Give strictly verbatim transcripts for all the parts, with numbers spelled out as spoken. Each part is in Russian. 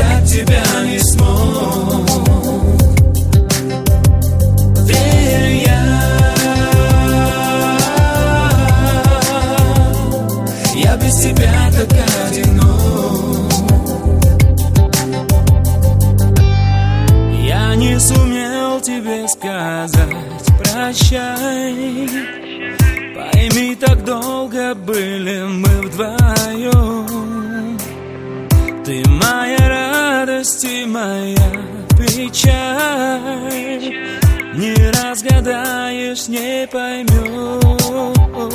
удержать тебя не смог. Верю я, я без тебя так одинок. Я не сумел тебе сказать прощай. Пойми, так долго были мы вдвоем. Ты моя радость и моя печаль. Не разгадаешь, не поймешь.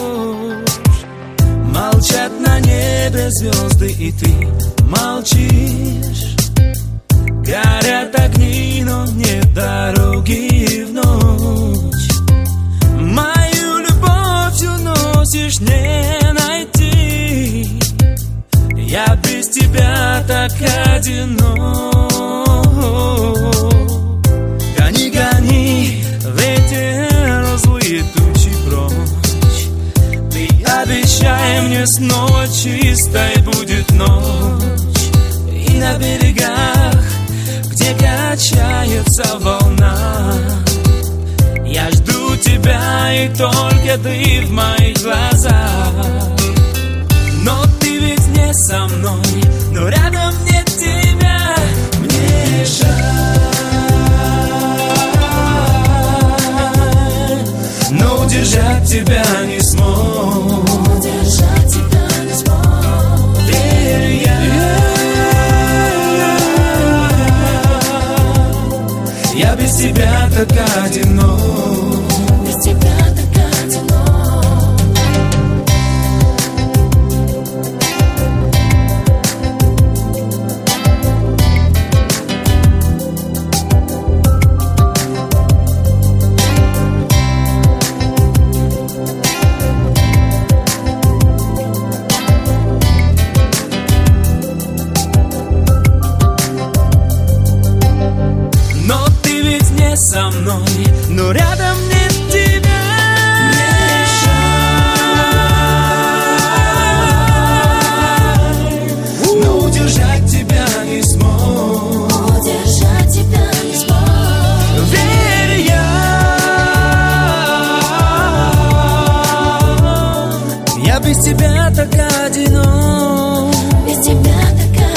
Молчат на небе звезды, и ты молчишь. Горят огни, но нет дороги в ночь. Мою любовь уносишь, не найти. Я без тебя так одинок. Гони, гони ветер злые тучи прочь. Ты обещай мне, снова чистой будет ночь. И на берегах, где качается волна, я жду тебя, и только ты в моих глазах. Но ты ведь не со мной, но рядом нет тебя. Мне жаль, но удержать тебя не смог. Удержать тебя не смог. Верю я, я без тебя так одинок. Без тебя так одинок. Но ты ведь не со мной, но рядом нет тебя. Мне жаль, но удержать тебя не смог. Удержать тебя не смог. Верю я, я без тебя так одинок. Без тебя так одинок.